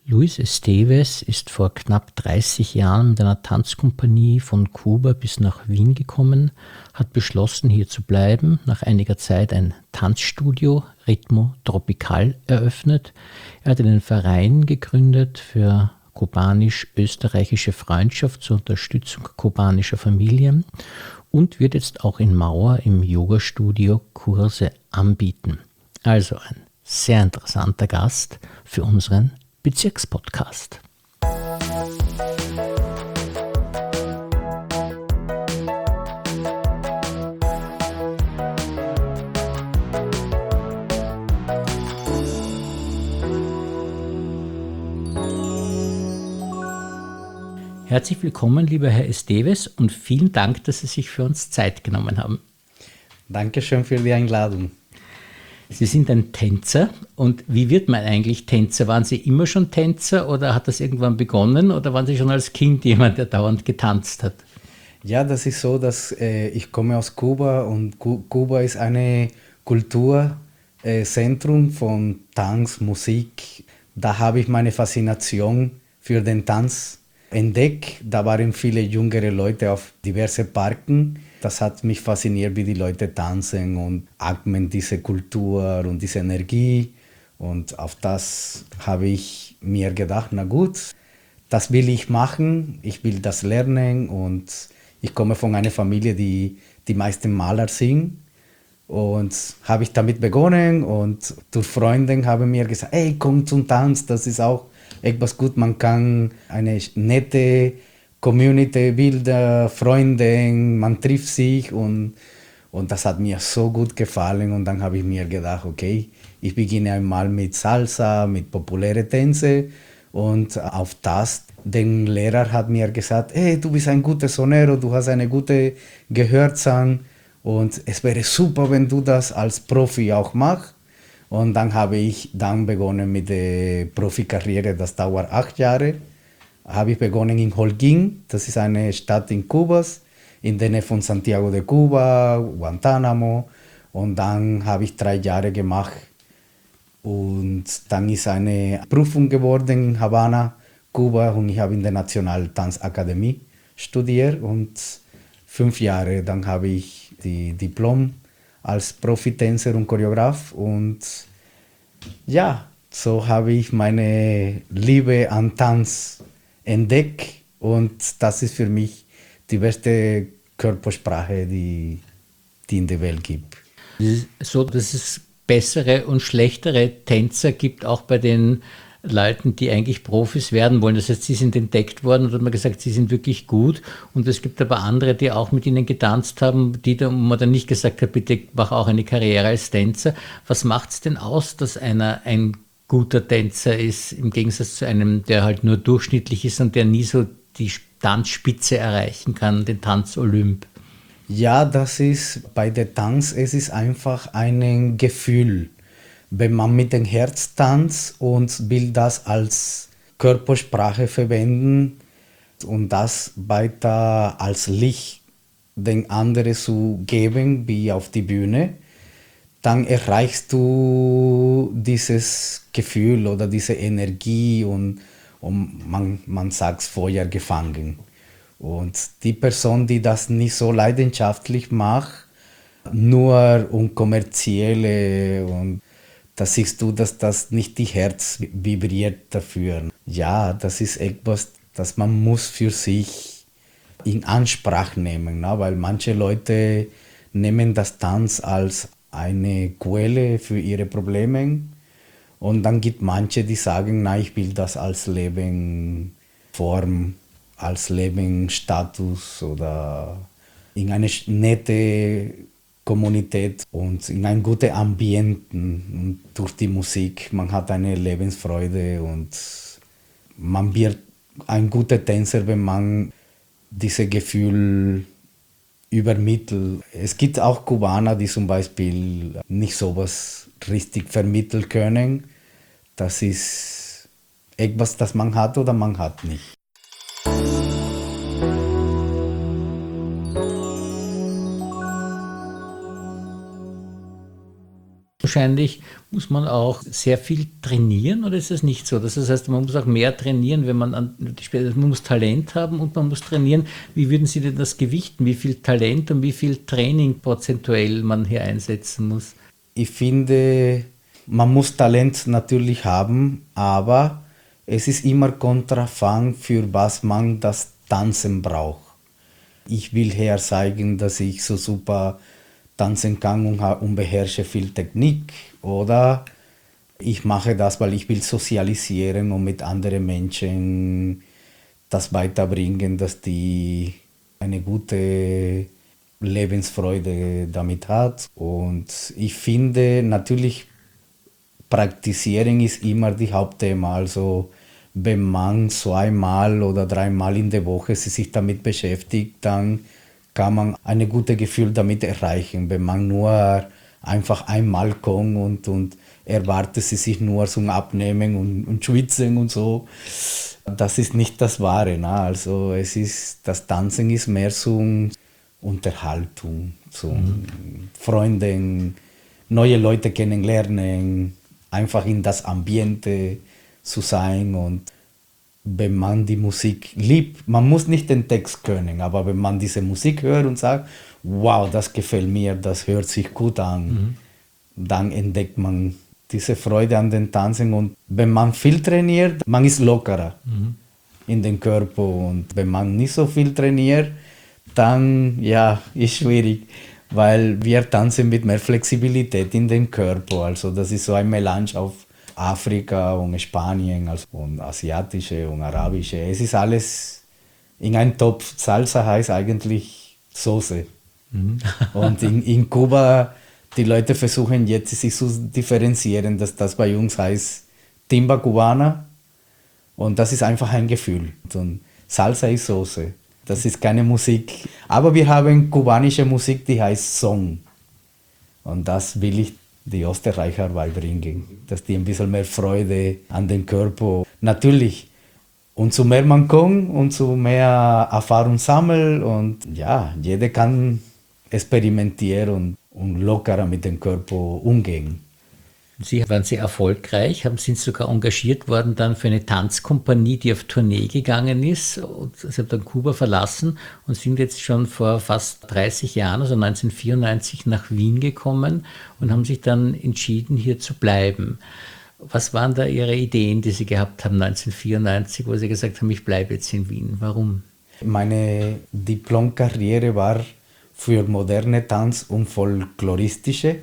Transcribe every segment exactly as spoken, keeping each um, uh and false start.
Luis Esteves ist vor knapp dreißig Jahren mit einer Tanzkompanie von Kuba bis nach Wien gekommen, hat beschlossen, hier zu bleiben, nach einiger Zeit ein Tanzstudio Ritmo Tropical eröffnet. Er hat einen Verein gegründet für kubanisch-österreichische Freundschaft zur Unterstützung kubanischer Familien und wird jetzt auch in Mauer im Yoga-Studio Kurse anbieten. Also ein sehr interessanter Gast für unseren Bezirkspodcast. Herzlich willkommen, lieber Herr Esteves, und vielen Dank, dass Sie sich für uns Zeit genommen haben. Dankeschön für die Einladung. Sie sind ein Tänzer. Und wie wird man eigentlich Tänzer? Waren Sie immer schon Tänzer oder hat das irgendwann begonnen oder waren Sie schon als Kind jemand, der dauernd getanzt hat? Ja, das ist so, dass äh, ich komme aus Kuba und Ku- Kuba ist eine Kulturzentrum äh, von Tanz, Musik. Da habe ich meine Faszination für den Tanz entdeckt. Da waren viele jüngere Leute auf diverse Parken. Das hat mich fasziniert, wie die Leute tanzen und atmen diese Kultur und diese Energie. Und auf das habe ich mir gedacht, na gut, das will ich machen, ich will das lernen. Und ich komme von einer Familie, die die meisten Maler sind. Und habe ich damit begonnen und durch Freunde haben mir gesagt, hey, komm zum Tanz, das ist auch etwas gut, man kann eine nette Community bilden, Freunde, man trifft sich und, und das hat mir so gut gefallen und dann habe ich mir gedacht, okay, ich beginne einmal mit Salsa, mit populären Tänze und auf das, der Lehrer hat mir gesagt, hey, du bist ein guter Sonero, du hast eine gute Gehörzahn und es wäre super, wenn du das als Profi auch machst. Und dann habe ich dann begonnen mit der Profikarriere, das dauert acht Jahre. Habe ich begonnen in Holguín, das ist eine Stadt in Kuba, in der Nähe von Santiago de Cuba, Guantánamo. Und dann habe ich drei Jahre gemacht. Und dann ist eine Prüfung geworden in Havanna, Kuba. Und ich habe in der National Tanzakademie studiert. Und fünf Jahre, dann habe ich die Diplom als Profitänzer und Choreograf. Und ja, so habe ich meine Liebe an Tanz entdeckt und das ist für mich die beste Körpersprache, die, die in der Welt gibt. So, dass es bessere und schlechtere Tänzer gibt, auch bei den Leuten, die eigentlich Profis werden wollen. Das heißt, sie sind entdeckt worden und hat man gesagt, sie sind wirklich gut. Und es gibt aber andere, die auch mit ihnen getanzt haben, die da, wo man dann nicht gesagt hat, bitte mach auch eine Karriere als Tänzer. Was macht es denn aus, dass einer ein guter Tänzer ist, im Gegensatz zu einem, der halt nur durchschnittlich ist und der nie so die Tanzspitze erreichen kann, den Tanz-Olymp? Ja, das ist bei der Tanz, es ist einfach ein Gefühl. Wenn man mit dem Herz tanzt und will das als Körpersprache verwenden und das weiter als Licht den anderen zu geben, wie auf die Bühne, dann erreichst du dieses Gefühl oder diese Energie und, und man, man sagt Feuer gefangen. Und die Person, die das nicht so leidenschaftlich macht, nur um kommerzielle, und da siehst du, dass das nicht die Herz vibriert dafür. Ja, das ist etwas, das man muss für sich in Anspruch nehmen, ne? Weil manche Leute nehmen das Tanz als eine Quelle für ihre Probleme und dann gibt manche, die sagen, nein, ich will das als Lebensform, als Lebensstatus oder in eine nette Kommunität und in ein gutes Ambiente und durch die Musik. Man hat eine Lebensfreude und man wird ein guter Tänzer, wenn man dieses Gefühl übermittelt. Es gibt auch Kubaner, die zum Beispiel nicht sowas richtig vermitteln können. Das ist etwas, das man hat oder man hat nicht. wahrscheinlich muss man auch sehr viel trainieren, oder ist das nicht so? Das heißt, man muss auch mehr trainieren, wenn man an, man muss Talent haben und man muss trainieren. Wie würden Sie denn das gewichten? Wie viel Talent und wie viel Training prozentuell man hier einsetzen muss? Ich finde, man muss Talent natürlich haben, aber es ist immer kontrafang, für was man das Tanzen braucht. Ich will her zeigen, dass ich so super tanzen kann und, und beherrsche viel Technik, oder ich mache das, weil ich will sozialisieren und mit anderen Menschen das weiterbringen, dass die eine gute Lebensfreude damit hat. Und ich finde natürlich, Praktizieren ist immer die Hauptthema. Also wenn man zweimal oder dreimal in der Woche sich damit beschäftigt, dann kann man ein gutes Gefühl damit erreichen. Wenn man nur einfach einmal kommt und, und erwartet, sie sich nur zum Abnehmen und, und schwitzen und so, das ist nicht das Wahre. Ne? Also es ist, das Tanzen ist mehr zum Unterhaltung, zum mhm. Freunden, neue Leute kennenlernen, einfach in das Ambiente zu sein. Und wenn man die Musik liebt, man muss nicht den Text können, aber wenn man diese Musik hört und sagt, wow, das gefällt mir, das hört sich gut an, mhm. dann entdeckt man diese Freude an den Tanzen. Und wenn man viel trainiert, man ist lockerer mhm. in den Körper. Und wenn man nicht so viel trainiert, dann ja, ist schwierig. Weil wir tanzen mit mehr Flexibilität in den Körper. Also das ist so ein Melange auf Afrika und Spanien also und asiatische und arabische. Es ist alles in einem Topf. Salsa heißt eigentlich Soße. Mhm. Und in, in Kuba, die Leute versuchen jetzt sich zu differenzieren, dass das bei uns heißt Timba Cubana. Und das ist einfach ein Gefühl. Und Salsa ist Soße. Das ist keine Musik. Aber wir haben kubanische Musik, die heißt Song. Und das will ich die Österreicher beibringen, dass die ein bisschen mehr Freude an den Körper. Natürlich, umso mehr man kommt, umso mehr Erfahrung sammelt. Und ja, jeder kann experimentieren und, und lockerer mit dem Körper umgehen. Sie waren sehr erfolgreich, haben, sind sogar engagiert worden dann für eine Tanzkompanie, die auf Tournee gegangen ist. Und Sie haben dann Kuba verlassen und sind jetzt schon vor fast dreißig Jahren, also neunzehnhundertvierundneunzig, nach Wien gekommen und haben sich dann entschieden, hier zu bleiben. Was waren da Ihre Ideen, die Sie gehabt haben neunzehnhundertvierundneunzig, wo Sie gesagt haben, ich bleibe jetzt in Wien? Warum? Meine Diplomkarriere war für moderne Tanz und folkloristische.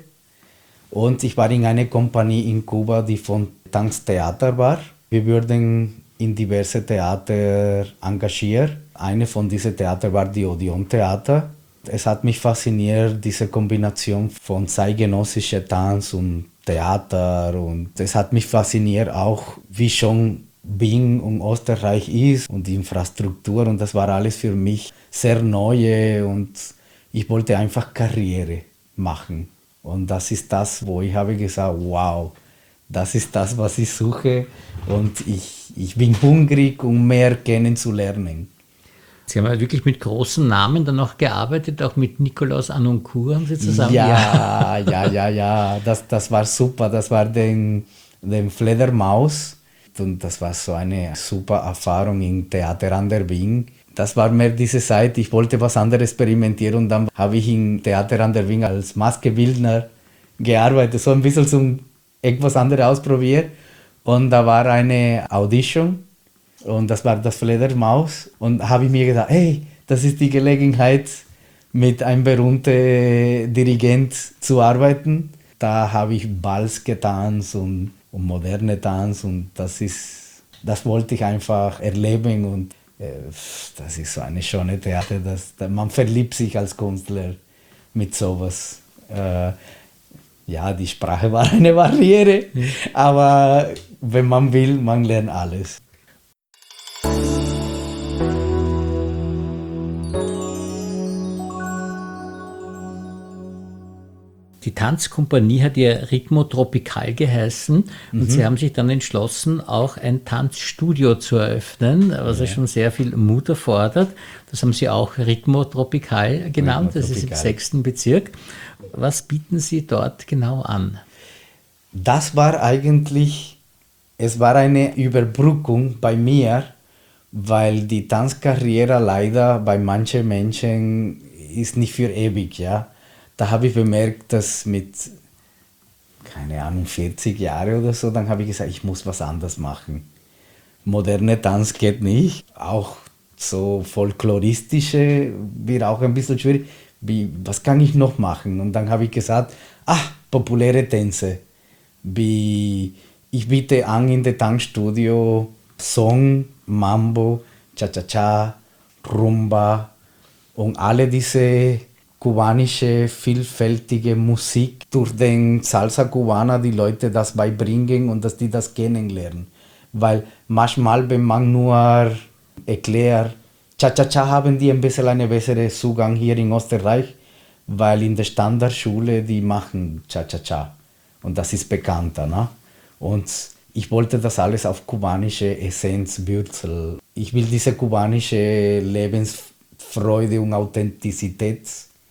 Und ich war in einer Kompanie in Kuba, die von Tanztheater war. Wir wurden in diverse Theater engagiert. Eine von diesen Theatern war die Odeon Theater. Es hat mich fasziniert, diese Kombination von zeitgenössischem Tanz und Theater. Und es hat mich fasziniert auch, wie schon Wien und Österreich ist und die Infrastruktur. Und das war alles für mich sehr neu und ich wollte einfach Karriere machen. Und das ist das, wo ich habe gesagt, wow, das ist das, was ich suche und ich, ich bin hungrig, um mehr kennenzulernen. Sie haben ja wirklich mit großen Namen dann auch gearbeitet, auch mit Nikolaus Anoncourt haben Sie zusammen. Ja, ja, ja, ja, das, das war super, das war den, den Fledermaus und das war so eine super Erfahrung im Theater an der Wien. Das war mehr diese Zeit, ich wollte was anderes experimentieren und dann habe ich im Theater an der Wien als Maskebildner gearbeitet, so ein bisschen zum etwas anderes ausprobiert. Und da war eine Audition und das war das Fledermaus und habe ich mir gedacht, hey, das ist die Gelegenheit, mit einem berühmten Dirigent zu arbeiten. Da habe ich Balz getanzt und, und moderne Tanz und das ist, das wollte ich einfach erleben und das ist so eine schöne Theater, dass man verliebt sich als Künstler mit sowas. Äh, ja, die Sprache war eine Barriere, ja. Aber wenn man will, man lernt alles. Die Tanzkompanie hat ja Ritmo Tropical geheißen und mhm. Sie haben sich dann entschlossen, auch ein Tanzstudio zu eröffnen, was ja, ja schon sehr viel Mut erfordert. Das haben Sie auch Ritmo Tropical genannt, Ritmo das Tropical. Ist im sechsten Bezirk. Was bieten Sie dort genau an? Das war eigentlich, es war eine Überbrückung bei mir, weil die Tanzkarriere leider bei manchen Menschen ist nicht für ewig, ja. Da habe ich bemerkt, dass mit, keine Ahnung, vierzig Jahren oder so, dann habe ich gesagt, ich muss was anderes machen. Moderne Tanz geht nicht, auch so folkloristische wird auch ein bisschen schwierig. Wie, was kann ich noch machen? Und dann habe ich gesagt, ah, populäre Tänze. Wie, ich biete an in der Tanzstudio Song, Mambo, Cha-Cha-Cha, Rumba und alle diese kubanische, vielfältige Musik durch den Salsa Cubana die Leute das beibringen und dass die das kennenlernen. Weil manchmal, wenn man nur erklärt, Cha-Cha-Cha, haben die ein bisschen einen besseren Zugang hier in Österreich, weil in der Standardschule die machen Cha-Cha-Cha und das ist bekannter. Ne? Und ich wollte das alles auf kubanische Essenz würzeln. Ich will diese kubanische Lebensfreude und Authentizität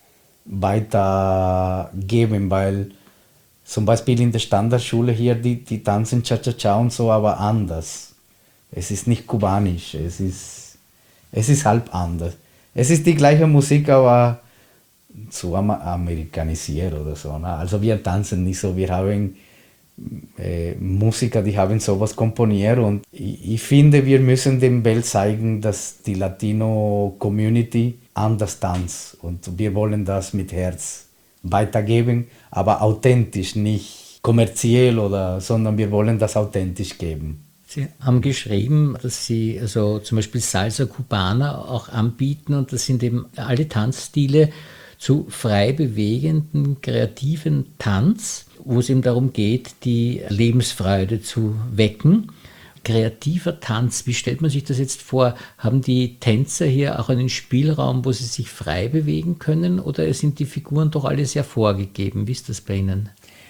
weitergeben, weil zum Beispiel in der Standardschule hier, die, die tanzen Cha-Cha-Cha und so, aber anders. Es ist nicht kubanisch, es ist, es ist halb anders. Es ist die gleiche Musik, aber zu amerikanisiert oder so. Ne? Also wir tanzen nicht so, wir haben äh, Musiker, die haben sowas komponiert und ich, ich finde, wir müssen der Welt zeigen, dass die Latino-Community anders tanzt und wir wollen das mit Herz weitergeben, aber authentisch, nicht kommerziell oder, sondern wir wollen das authentisch geben. Sie haben geschrieben, dass Sie also zum Beispiel Salsa Cubana auch anbieten und das sind eben alle Tanzstile zu frei bewegenden, kreativen Tanz, wo es eben darum geht, die Lebensfreude zu wecken. Kreativer Tanz, wie stellt man sich das jetzt vor? Haben die Tänzer hier auch einen Spielraum, wo sie sich frei bewegen können oder sind die Figuren doch alle sehr vorgegeben? Wie ist das bei Ihnen?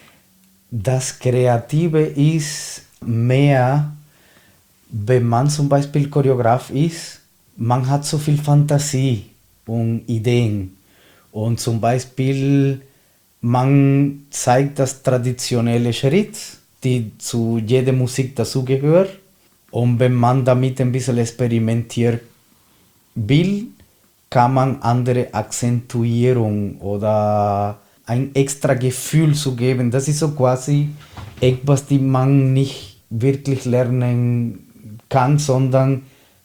Das Kreative ist mehr, wenn man zum Beispiel Choreograf ist, man hat so viel Fantasie und Ideen. Und zum Beispiel, man zeigt das traditionelle Schritt, die zu jeder Musik dazugehört. Und wenn man damit ein bisschen experimentieren will, kann man andere Akzentuierung oder ein extra Gefühl zu geben. Das ist so quasi etwas, das man nicht wirklich lernen kann, sondern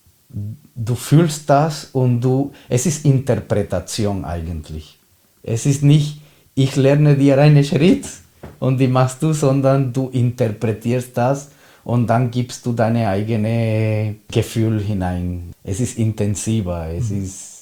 du fühlst das und du, es ist Interpretation eigentlich. Es ist nicht, ich lerne dir einen Schritt und die machst du, sondern du interpretierst das und dann gibst du deine eigene Gefühl hinein. Es ist intensiver, es mhm. ist...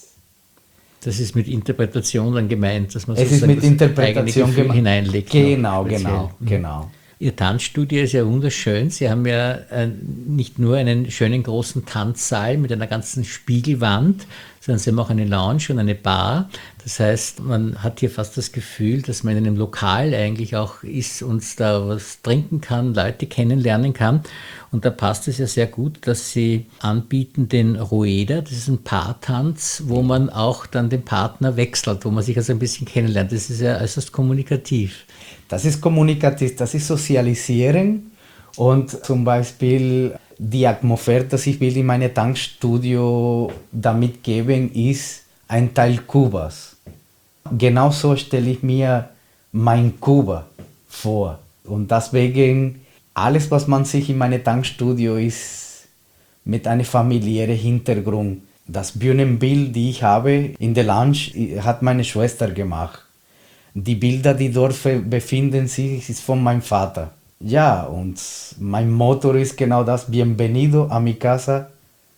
Das ist mit Interpretation dann gemeint, dass man es sozusagen ist mit das Interpretation eigene Gefühl hineinlegt. Genau, genau, mhm. genau. Ihr Tanzstudio ist ja wunderschön. Sie haben ja äh, nicht nur einen schönen großen Tanzsaal mit einer ganzen Spiegelwand, sondern Sie haben auch eine Lounge und eine Bar. Das heißt, man hat hier fast das Gefühl, dass man in einem Lokal eigentlich auch ist und da was trinken kann, Leute kennenlernen kann. Und da passt es ja sehr gut, dass Sie anbieten den Rueda. Das ist ein Paartanz, wo man auch dann den Partner wechselt, wo man sich also ein bisschen kennenlernt. Das ist ja äußerst kommunikativ. Das ist kommunikativ, das ist Sozialisieren und zum Beispiel die Atmosphäre, die ich will in meinem Tanzstudio damit geben, ist ein Teil Kubas. Genauso stelle ich mir mein Kuba vor und deswegen alles, was man sich in meinem Tanzstudio ist, mit einem familiären Hintergrund. Das Bühnenbild, die ich habe in der Lounge, hat meine Schwester gemacht. Die Bilder, die dort befinden sich, ist von meinem Vater. Ja, und mein Motto ist genau das, Bienvenido a mi casa.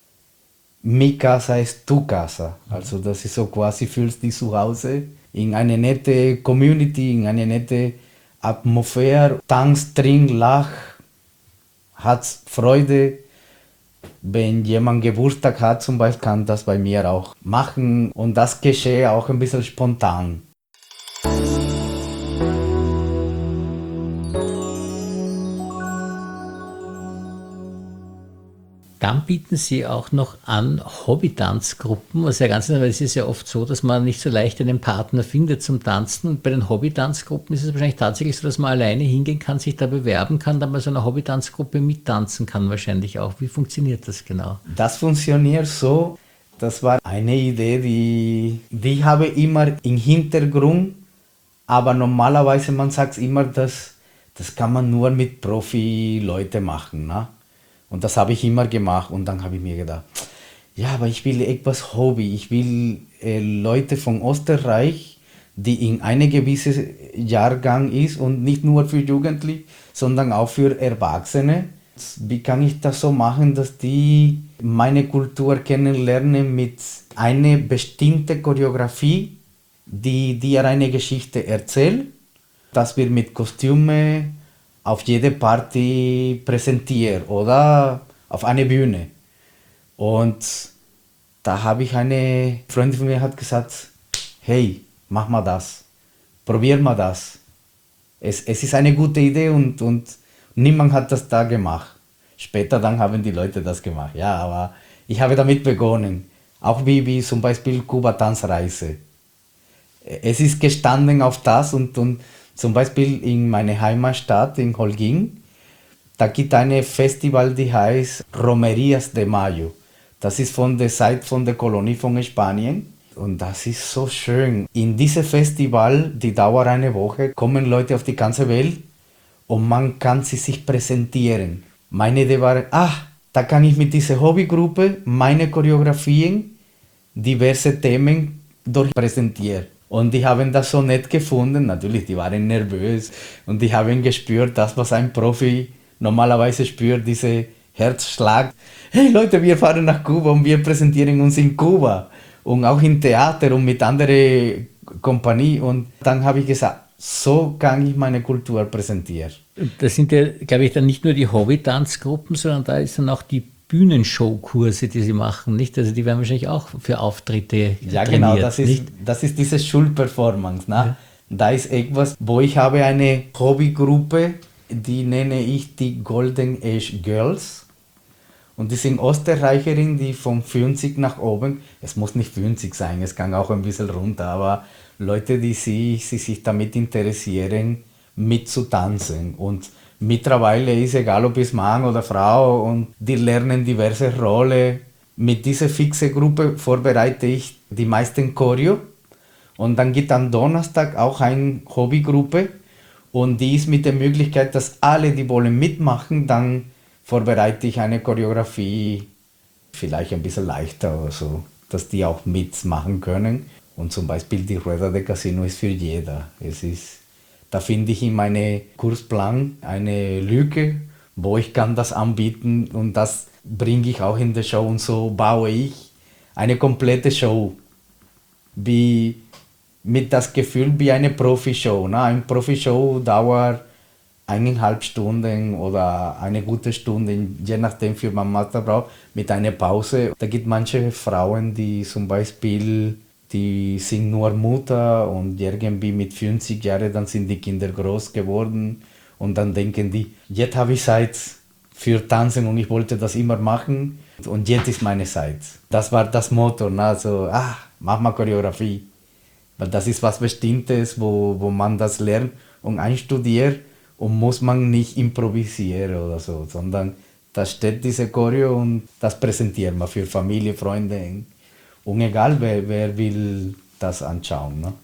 Mi casa ist tu casa. Also das ist so quasi, fühlst dich zu Hause in eine nette Community, in eine nette Atmosphäre. Tanz, trink, lach, hat Freude. Wenn jemand Geburtstag hat zum Beispiel, kann das bei mir auch machen. Und das geschieht auch ein bisschen spontan. Dann bieten Sie auch noch an Hobby-Tanzgruppen, was ja ganz interessant, weil es ist ja oft so, dass man nicht so leicht einen Partner findet zum Tanzen. Und bei den Hobby-Tanzgruppen ist es wahrscheinlich tatsächlich so, dass man alleine hingehen kann, sich da bewerben kann, dann bei so einer Hobby-Tanzgruppe mittanzen kann wahrscheinlich auch. Wie funktioniert das genau? Das funktioniert so, das war eine Idee, die, die habe ich immer im Hintergrund, aber normalerweise, man sagt immer, dass das kann man nur mit Profi-Leuten machen, ne? Und das habe ich immer gemacht und dann habe ich mir gedacht, ja, aber ich will etwas Hobby, ich will äh, Leute von Österreich, die in einem gewissen Jahrgang ist und nicht nur für Jugendliche, sondern auch für Erwachsene. Wie kann ich das so machen, dass die meine Kultur kennenlernen mit einer bestimmten Choreografie, die dir eine Geschichte erzählt, dass wir mit Kostümen auf jede Party präsentieren oder auf eine Bühne. Und da habe ich eine Freundin von mir hat gesagt, hey, mach mal das, probier mal das. Es, es ist eine gute Idee und, und niemand hat das da gemacht. Später dann haben die Leute das gemacht, ja, aber ich habe damit begonnen. Auch wie, wie zum Beispiel Kuba-Tanzreise. Es ist gestanden auf das und, und zum Beispiel in meiner Heimatstadt in Holguín, da gibt es ein Festival, die heißt Romerías de Mayo. Das ist von der Zeit von der Kolonie von Spanien und das ist so schön. In diesem Festival, die dauert eine Woche, kommen Leute auf die ganze Welt und man kann sie sich präsentieren. Meine Idee war, ach, da kann ich mit dieser Hobbygruppe meine Choreografien, diverse Themen dort präsentieren. Und die haben das so nett gefunden, natürlich, die waren nervös und die haben gespürt, das, was ein Profi normalerweise spürt, diese Herzschlag. Hey Leute, wir fahren nach Kuba und wir präsentieren uns in Kuba und auch im Theater und mit anderen Kompanie. Und dann habe ich gesagt, so kann ich meine Kultur präsentieren. Das sind ja, glaube ich, dann nicht nur die Hobby-Tanzgruppen, sondern da ist dann auch die Bühnenshow-Kurse, die Sie machen, nicht? Also die werden wahrscheinlich auch für Auftritte ja, trainiert, genau, das ist, nicht? das ist diese Schulperformance. Ne? Ja. Da ist etwas, wo ich habe eine Hobbygruppe, die nenne ich die Golden Age Girls. Und die sind Österreicherinnen, die von fünfzig nach oben, es muss nicht fünfzig sein, es kann auch ein bisschen runter, aber Leute, die sich, die sich damit interessieren, mitzutanzen. Und mittlerweile ist egal, ob es Mann oder Frau, und die lernen diverse Rollen. Mit dieser fixen Gruppe vorbereite ich die meisten Choreo. Und dann gibt am Donnerstag auch eine Hobbygruppe. Und die ist mit der Möglichkeit, dass alle, die wollen mitmachen, dann vorbereite ich eine Choreografie, vielleicht ein bisschen leichter oder so, dass die auch mitmachen können. Und zum Beispiel die Rueda de Casino ist für jeder. Es ist, da finde ich in meinem Kursplan eine Lücke, wo ich kann das anbieten und das bringe ich auch in der Show und so baue ich eine komplette Show, wie mit das Gefühl wie eine Profi-Show. Ne? Eine Profi-Show dauert eineinhalb Stunden oder eine gute Stunde, je nachdem für man Master braucht, mit einer Pause. Da gibt manche Frauen, die zum Beispiel, die sind nur Mutter und irgendwie mit fünfzig Jahren, dann sind die Kinder groß geworden und dann denken die, jetzt habe ich Zeit für Tanzen und ich wollte das immer machen und jetzt ist meine Zeit. Das war das Motto, ne? Also, ah, mach mal Choreografie. Weil das ist was Bestimmtes, wo, wo man das lernt und einstudiert. Und muss man nicht improvisieren oder so, sondern da steht diese Choreo und das präsentiert man für Familie, Freunde. Und egal, wer, wer will das anschauen. Ne?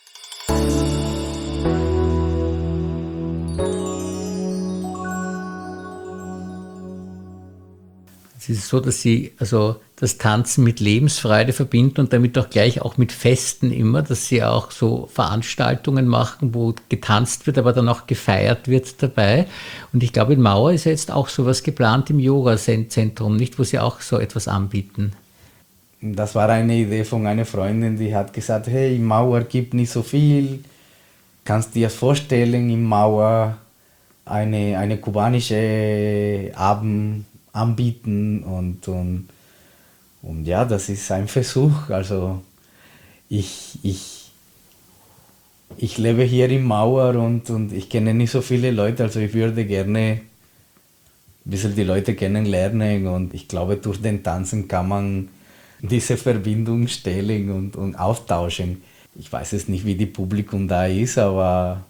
Es ist so, dass Sie also das Tanzen mit Lebensfreude verbinden und damit auch gleich auch mit Festen immer, dass Sie auch so Veranstaltungen machen, wo getanzt wird, aber dann auch gefeiert wird dabei. Und ich glaube, in Mauer ist ja jetzt auch sowas geplant im Yoga-Zentrum, nicht, wo Sie auch so etwas anbieten. Das war eine Idee von einer Freundin, die hat gesagt, hey, in Mauer gibt nicht so viel. Kannst du dir vorstellen, in Mauer eine, eine kubanische Abend anbieten und, und, und ja, das ist ein Versuch. Also ich, ich, ich lebe hier in Mauer und, und ich kenne nicht so viele Leute, also ich würde gerne ein bisschen die Leute kennenlernen und ich glaube, durch den Tanzen kann man diese Verbindung stellen und, und austauschen. Ich weiß es nicht, wie die Publikum da ist, aber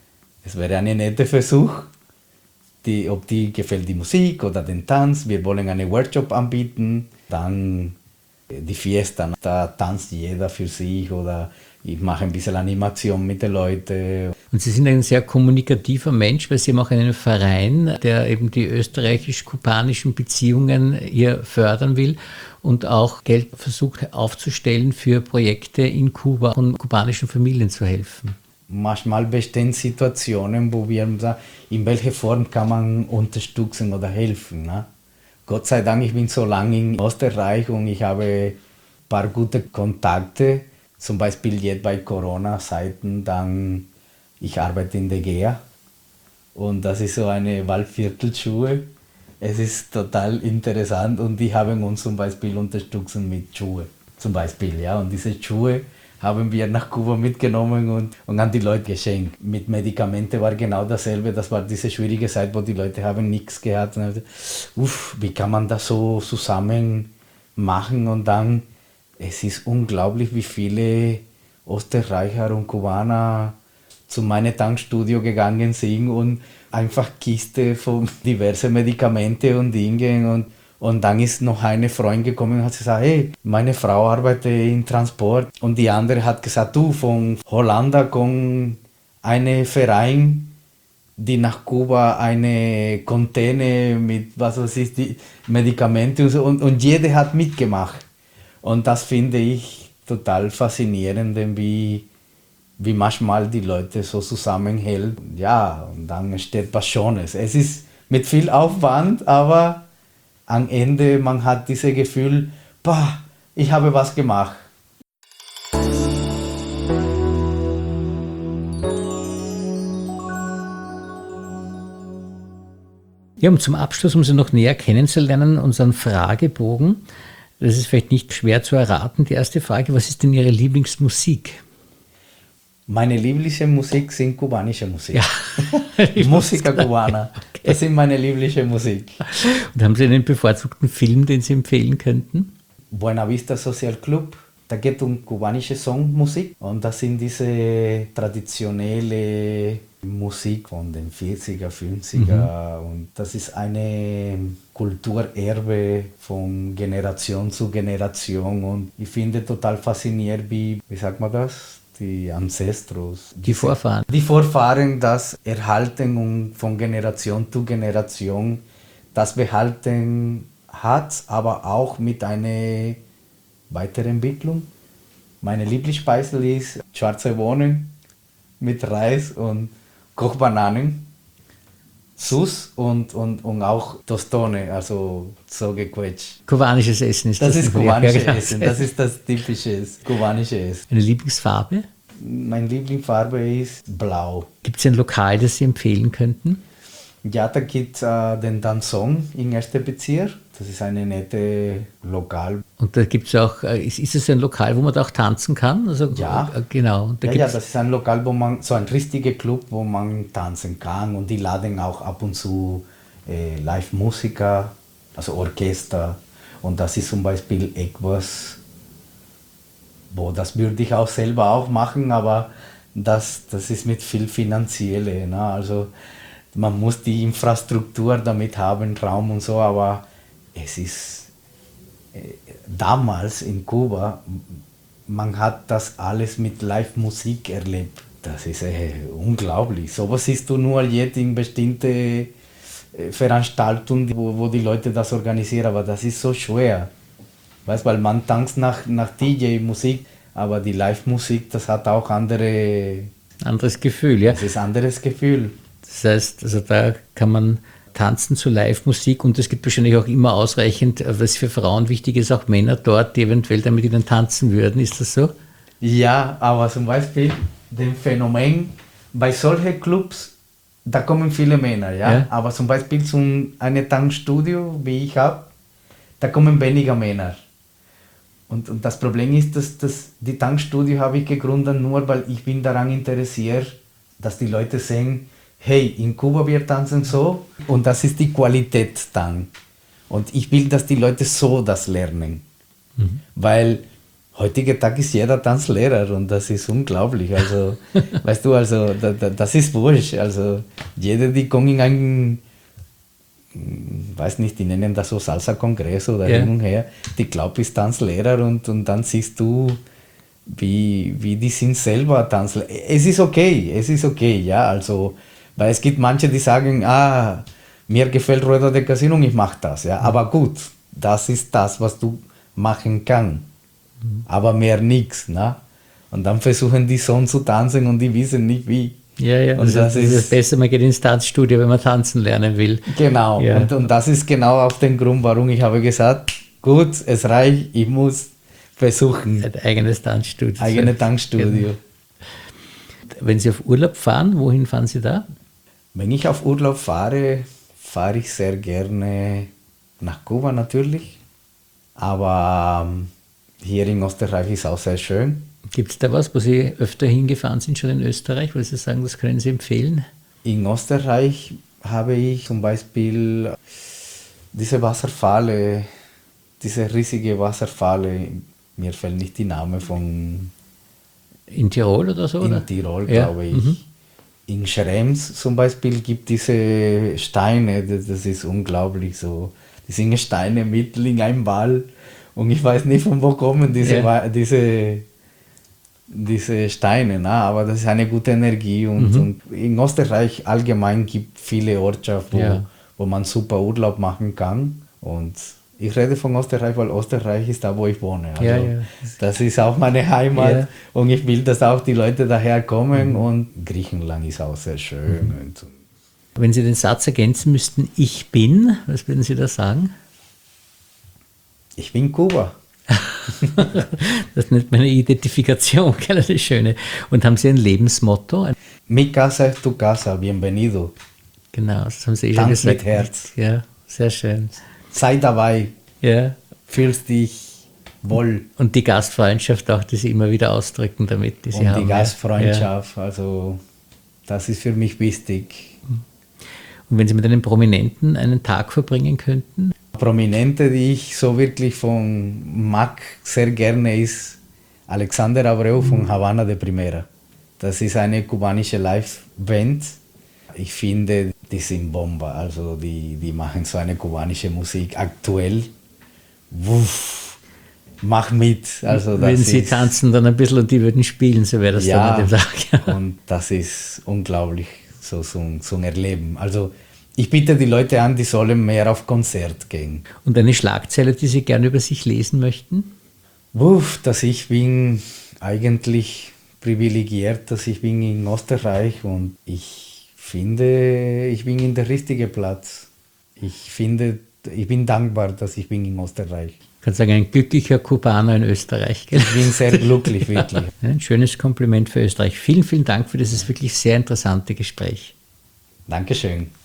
es wäre ein netter Versuch, die, ob die gefällt die Musik oder den Tanz. Wir wollen einen Workshop anbieten, dann die Fiesta, da tanzt jeder für sich oder ich mache ein bisschen Animation mit den Leuten. Und Sie sind ein sehr kommunikativer Mensch, weil Sie haben auch einen Verein, der eben die österreichisch-kubanischen Beziehungen hier fördern will und auch Geld versucht aufzustellen für Projekte in Kuba, um kubanischen Familien zu helfen. Manchmal bestehen Situationen, wo wir sagen, in welcher Form kann man unterstützen oder helfen. Ne? Gott sei Dank, ich bin so lange in Österreich und ich habe ein paar gute Kontakte. Zum Beispiel jetzt bei Corona-Zeiten, dann ich arbeite in der G E A und das ist so eine Waldviertelschule. Es ist total interessant und die haben uns zum Beispiel unterstützt mit Schuhe. Zum Beispiel, ja. Und diese Schuhe haben wir nach Kuba mitgenommen und, und an die Leute geschenkt. Mit Medikamenten war genau dasselbe. Das war diese schwierige Zeit, wo die Leute haben nichts gehabt. Und gesagt, uff, wie kann man das so zusammen machen? Und dann, es ist unglaublich, wie viele Österreicher und Kubaner zu meinem Tankstudio gegangen sind und einfach Kiste von diversen Medikamenten und Dingen und Und dann ist noch eine Freundin gekommen und hat gesagt, hey, meine Frau arbeitet im Transport. Und die andere hat gesagt, du, von Hollanda kommt ein Verein, die nach Kuba eine Container mit, was weiß ich, die Medikamente und so. Und, und jeder hat mitgemacht. Und das finde ich total faszinierend, wie, wie manchmal die Leute so zusammenhalten. Ja, und dann entsteht was Schönes. Es ist mit viel Aufwand, aber am Ende, man hat dieses Gefühl, boah, ich habe was gemacht. Ja, um zum Abschluss, um Sie noch näher kennenzulernen, unseren Fragebogen. Das ist vielleicht nicht schwer zu erraten. Die erste Frage, was ist denn Ihre Lieblingsmusik? Meine Lieblingsmusik sind kubanische Musik. Ja, Musica cubana. Okay. Das sind meine Lieblingsmusik. Und haben Sie einen bevorzugten Film, den Sie empfehlen könnten? Buena Vista Social Club. Da geht es um kubanische Songmusik. Und das sind diese traditionelle Musik von den vierziger, fünfziger. Mhm. Und das ist eine Kulturerbe von Generation zu Generation. Und ich finde total faszinierend, wie, wie sagt man das? Die Ancestros. Die Vorfahren. Die Vorfahren, das erhalten und von Generation zu Generation das behalten hat, aber auch mit einer Weiterentwicklung. Meine Lieblingsspeise ist schwarze Bohnen mit Reis und Kochbananen, Sus und, und, und auch Tostone, also so gequetscht. Kubanisches Essen ist das. Das ist kubanisches Essen, das ist das typische kubanische Essen. Eine Lieblingsfarbe? Meine Lieblingsfarbe ist blau. Gibt es ein Lokal, das Sie empfehlen könnten? Ja, da gibt es äh, den Danzon im ersten Bezirk. Das ist ein nettes Lokal. Und da gibt es auch, ist, ist es ein Lokal, wo man da auch tanzen kann? Also, ja. Äh, genau. Da ja, ja, das ist ein Lokal, wo man, so ein richtiger Club, wo man tanzen kann. Und die laden auch ab und zu äh, Live-Musiker, also Orchester. Und das ist zum Beispiel etwas, wo das würde ich auch selber auch machen, aber das, das ist mit viel Finanzielle. Ne? Also man muss die Infrastruktur damit haben, Raum und so, aber es ist äh, damals in Kuba, man hat das alles mit Live-Musik erlebt. Das ist äh, unglaublich. Sowas siehst du nur jetzt in bestimmten äh, Veranstaltungen, wo, wo die Leute das organisieren, aber das ist so schwer. Weißt, weil man tanzt nach, nach D J-Musik, aber die Live-Musik, das hat auch andere... Anderes Gefühl, ja. Das ist ein anderes Gefühl. Das heißt, also da kann man tanzen zu Live-Musik und es gibt wahrscheinlich auch immer ausreichend, was für Frauen wichtig ist, auch Männer dort, die eventuell damit ihnen tanzen würden. Ist das so? Ja, aber zum Beispiel das Phänomen, bei solchen Clubs, da kommen viele Männer, ja. ja. Aber zum Beispiel zu einem Tanzstudio, wie ich habe, da kommen weniger Männer. Und, und das Problem ist, dass, dass die Tankstudio habe ich gegründet, nur weil ich bin daran interessiert, dass die Leute sehen, hey, in Kuba wir tanzen so und das ist die Qualität dann. Und ich will, dass die Leute so das lernen. Mhm. Weil heutiger Tag ist jeder Tanzlehrer und das ist unglaublich. Also, weißt du, also da, da, das ist wurscht. Also jeder, die kommt in einen, weiß nicht, die nennen das so Salsa-Kongress oder ja. hin und her, die glaubt, ist Tanzlehrer und, und dann siehst du, wie, wie die sind selber Tanzlehrer. Es ist okay, es ist okay, ja, also, weil es gibt manche, die sagen, ah, mir gefällt Rueda de Casino und ich mache das, ja, aber gut, das ist das, was du machen kannst, mhm. aber mehr nichts, ne? Und dann versuchen die so zu tanzen und die wissen nicht wie. Ja, ja, und also das, das ist das Beste, man geht ins Tanzstudio, wenn man tanzen lernen will. Genau, ja. und, und das ist genau auch der Grund, warum ich habe gesagt, gut, es reicht, ich muss versuchen. Ein eigenes Tanzstudio. Eigenes Tanzstudio. Genau. Wenn Sie auf Urlaub fahren, wohin fahren Sie da? Wenn ich auf Urlaub fahre, fahre ich sehr gerne nach Kuba natürlich, aber hier in Österreich ist auch sehr schön. Gibt es da was, wo Sie öfter hingefahren sind, schon in Österreich, wo Sie sagen, das können Sie empfehlen? In Österreich habe ich zum Beispiel diese Wasserfalle, diese riesige Wasserfalle, mir fällt nicht die Name von... In Tirol oder so? In oder? Tirol, ja. glaube ich. Mhm. In Schrems zum Beispiel gibt diese Steine, das, das ist unglaublich so. Die sind Steine mitten in einem Wald und ich weiß nicht, von wo kommen diese, ja. diese, diese Steine, na? Aber das ist eine gute Energie und, mhm. und in Österreich allgemein gibt es viele Ortschaften, wo, ja. wo man super Urlaub machen kann und ich rede von Österreich, weil Österreich ist da, wo ich wohne. Also ja, ja. Das ist auch meine Heimat ja. und ich will, dass auch die Leute daher kommen mhm. und Griechenland ist auch sehr schön. Mhm. Und wenn Sie den Satz ergänzen müssten, ich bin, was würden Sie da sagen? Ich bin Kuba. Das nennt man eine Identifikation, das ist schöne. Und haben Sie ein Lebensmotto? Mi casa es tu casa, bienvenido. Genau, das haben Sie eh schon Tanz gesagt. Mit Herz. Ja, sehr schön. Sei dabei, ja. fühlst dich wohl. Und die Gastfreundschaft auch, die Sie immer wieder ausdrücken damit, die Sie Und haben. die Gastfreundschaft, ja. also das ist für mich wichtig. Und wenn Sie mit einem Prominenten einen Tag verbringen könnten? Prominente, die ich so wirklich von mag sehr gerne, ist Alexander Abreu von Havana de Primera. Das ist eine kubanische Live-Band. Ich finde, die sind Bomber, also die, die machen so eine kubanische Musik aktuell. Wuff, mach mit. Also das Wenn Sie ist, tanzen dann ein bisschen und die würden spielen, so wäre das ja, dann an dem Tag. Ja. Und das ist unglaublich, so, so, so ein Erleben. Also ich bitte die Leute an, die sollen mehr auf Konzert gehen. Und eine Schlagzeile, die Sie gerne über sich lesen möchten? Wuff, dass ich bin eigentlich privilegiert, dass ich bin in Österreich und ich finde, ich bin in der richtigen Platz. Ich finde, ich bin dankbar, dass ich bin in Österreich. Ich kann sagen, ein glücklicher Kubaner in Österreich. Gell? Ich bin sehr glücklich, wirklich. Ein schönes Kompliment für Österreich. Vielen, vielen Dank für dieses wirklich sehr interessante Gespräch. Dankeschön.